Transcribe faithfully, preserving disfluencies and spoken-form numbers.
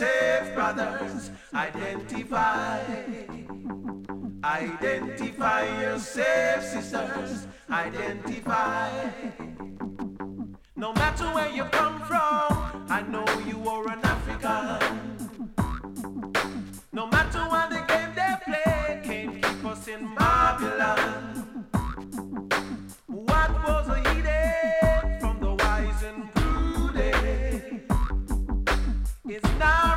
yourself, brothers. Identify. Identify yourself, sisters. Identify. No matter where you come from, I know you are an African. No matter what the game they play, can't keep us in Babylon. What was hidden from the wise and prudent is now